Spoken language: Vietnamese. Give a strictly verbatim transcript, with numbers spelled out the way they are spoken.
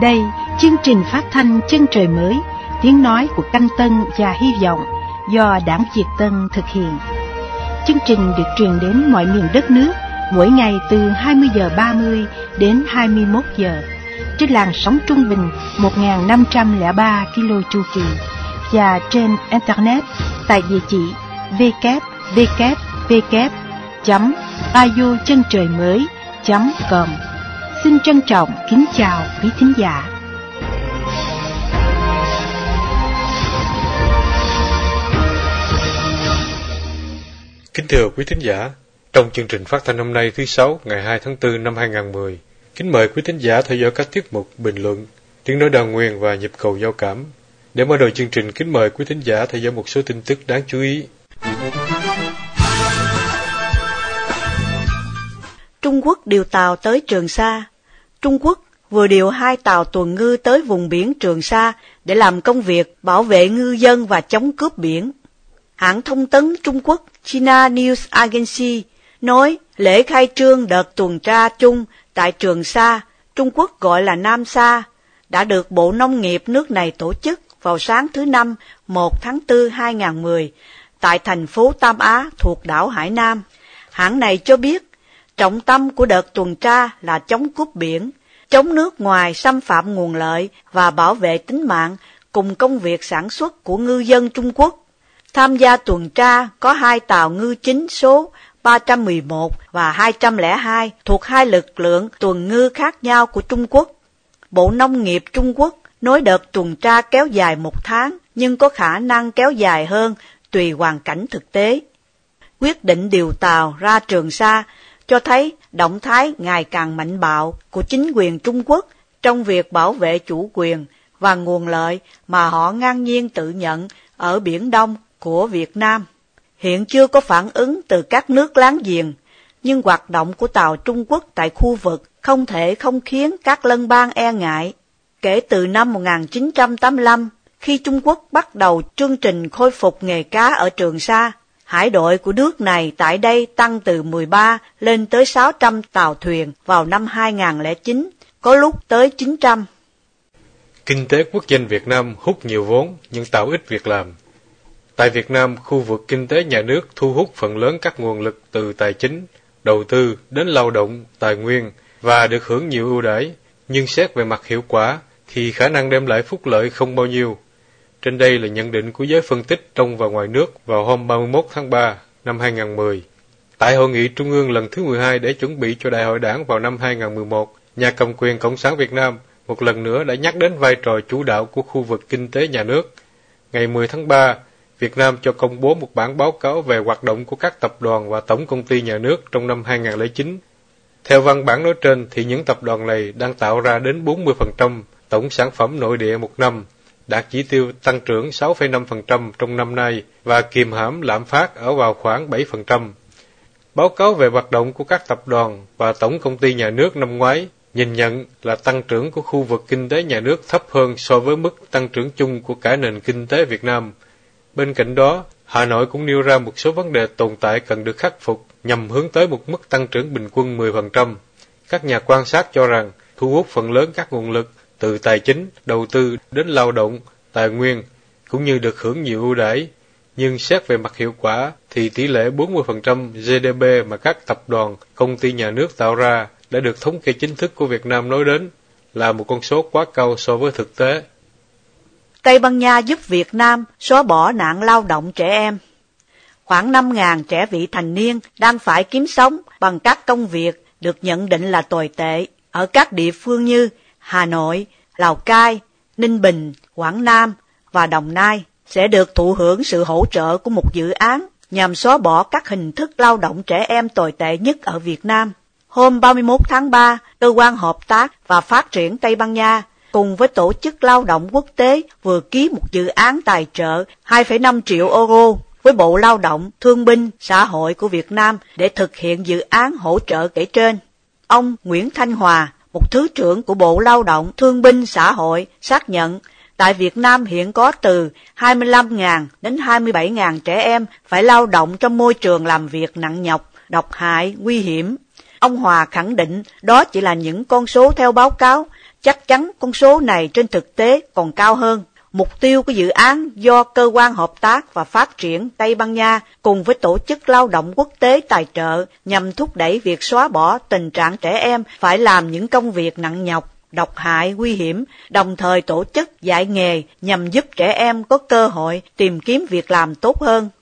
Đây, chương trình phát thanh Chân Trời Mới, tiếng nói của Canh Tân và Hy vọng do Đảng Việt Tân thực hiện. Chương trình được truyền đến mọi miền đất nước mỗi ngày từ hai mươi giờ ba mươi đến hai mươi mốt giờ trên làn sóng trung bình một nghìn năm trăm lẻ ba ki lô chu kỳ và trên internet tại địa chỉ w w w chấm radio chân trời mới chấm com. Xin trân trọng kính chào quý thính giả. Kính thưa quý thính giả, trong chương trình phát thanh hôm nay thứ Sáu ngày hai tháng tư năm hai nghìn không trăm mười, kính mời quý thính giả theo dõi các tiết mục bình luận, tiếng nói đa nguyên và nhịp cầu giao cảm. Để mở đầu chương trình, kính mời quý thính giả theo dõi một số tin tức đáng chú ý. Trung Quốc điều tàu tới Trường Sa. Trung Quốc vừa điều hai tàu tuần ngư tới vùng biển Trường Sa để làm công việc bảo vệ ngư dân và chống cướp biển. Hãng thông tấn Trung Quốc China News Agency nói lễ khai trương đợt tuần tra chung tại Trường Sa, Trung Quốc gọi là Nam Sa, đã được Bộ Nông nghiệp nước này tổ chức vào sáng thứ Năm, một tháng tư năm hai nghìn không trăm mười, tại thành phố Tam Á thuộc đảo Hải Nam. Hãng này cho biết, trọng tâm của đợt tuần tra là chống cướp biển, chống nước ngoài xâm phạm nguồn lợi và bảo vệ tính mạng cùng công việc sản xuất của ngư dân Trung Quốc. Tham gia tuần tra có hai tàu ngư chính số ba trăm mười một và hai trăm lẻ hai thuộc hai lực lượng tuần ngư khác nhau của Trung Quốc. Bộ Nông nghiệp Trung Quốc nói đợt tuần tra kéo dài một tháng nhưng có khả năng kéo dài hơn tùy hoàn cảnh thực tế. Quyết định điều tàu ra Trường Sa cho thấy động thái ngày càng mạnh bạo của chính quyền Trung Quốc trong việc bảo vệ chủ quyền và nguồn lợi mà họ ngang nhiên tự nhận ở Biển Đông của Việt Nam. Hiện chưa có phản ứng từ các nước láng giềng, nhưng hoạt động của tàu Trung Quốc tại khu vực không thể không khiến các lân bang e ngại. Kể từ năm một nghìn chín trăm tám mươi lăm, khi Trung Quốc bắt đầu chương trình khôi phục nghề cá ở Trường Sa, hải đội của nước này tại đây tăng từ mười ba lên tới sáu trăm tàu thuyền vào năm hai nghìn không trăm lẻ chín, có lúc tới chín trăm. Kinh tế quốc doanh Việt Nam hút nhiều vốn nhưng tạo ít việc làm. Tại Việt Nam, khu vực kinh tế nhà nước thu hút phần lớn các nguồn lực từ tài chính, đầu tư đến lao động, tài nguyên và được hưởng nhiều ưu đãi, nhưng xét về mặt hiệu quả thì khả năng đem lại phúc lợi không bao nhiêu. Trên đây là nhận định của giới phân tích trong và ngoài nước vào hôm ba mươi mốt tháng ba năm hai nghìn không trăm mười. Tại Hội nghị Trung ương lần thứ mười hai để chuẩn bị cho Đại hội Đảng vào năm hai nghìn không trăm mười một, nhà cầm quyền Cộng sản Việt Nam một lần nữa đã nhắc đến vai trò chủ đạo của khu vực kinh tế nhà nước. Ngày mười tháng ba, Việt Nam cho công bố một bản báo cáo về hoạt động của các tập đoàn và tổng công ty nhà nước trong năm hai nghìn không trăm lẻ chín. Theo văn bản nói trên thì những tập đoàn này đang tạo ra đến bốn mươi phần trăm tổng sản phẩm nội địa một năm, đạt chỉ tiêu tăng trưởng sáu phẩy năm phần trăm trong năm nay và kiềm hãm lạm phát ở vào khoảng bảy phần trăm. Báo cáo về hoạt động của các tập đoàn và tổng công ty nhà nước năm ngoái nhìn nhận là tăng trưởng của khu vực kinh tế nhà nước thấp hơn so với mức tăng trưởng chung của cả nền kinh tế Việt Nam. Bên cạnh đó, Hà Nội cũng nêu ra một số vấn đề tồn tại cần được khắc phục nhằm hướng tới một mức tăng trưởng bình quân mười phần trăm. Các nhà quan sát cho rằng thu hút phần lớn các nguồn lực từ tài chính, đầu tư đến lao động, tài nguyên, cũng như được hưởng nhiều ưu đãi. Nhưng xét về mặt hiệu quả thì tỷ lệ bốn mươi phần trăm giê đê pê mà các tập đoàn, công ty nhà nước tạo ra đã được thống kê chính thức của Việt Nam nói đến là một con số quá cao so với thực tế. Tây Ban Nha giúp Việt Nam xóa bỏ nạn lao động trẻ em. Khoảng năm nghìn trẻ vị thành niên đang phải kiếm sống bằng các công việc được nhận định là tồi tệ ở các địa phương như Hà Nội, Lào Cai, Ninh Bình, Quảng Nam và Đồng Nai sẽ được thụ hưởng sự hỗ trợ của một dự án nhằm xóa bỏ các hình thức lao động trẻ em tồi tệ nhất ở Việt Nam. Hôm ba mươi mốt tháng ba, Cơ quan Hợp tác và Phát triển Tây Ban Nha cùng với Tổ chức Lao động Quốc tế vừa ký một dự án tài trợ hai phẩy năm triệu euro với Bộ Lao động, Thương binh, Xã hội của Việt Nam để thực hiện dự án hỗ trợ kể trên. Ông Nguyễn Thanh Hòa, một Thứ trưởng của Bộ Lao động, Thương binh, Xã hội, xác nhận tại Việt Nam hiện có từ hai mươi lăm nghìn đến hai mươi bảy nghìn trẻ em phải lao động trong môi trường làm việc nặng nhọc, độc hại, nguy hiểm. Ông Hòa khẳng định đó chỉ là những con số theo báo cáo, chắc chắn con số này trên thực tế còn cao hơn. Mục tiêu của dự án do Cơ quan Hợp tác và Phát triển Tây Ban Nha cùng với Tổ chức Lao động Quốc tế tài trợ nhằm thúc đẩy việc xóa bỏ tình trạng trẻ em phải làm những công việc nặng nhọc, độc hại, nguy hiểm, đồng thời tổ chức dạy nghề nhằm giúp trẻ em có cơ hội tìm kiếm việc làm tốt hơn.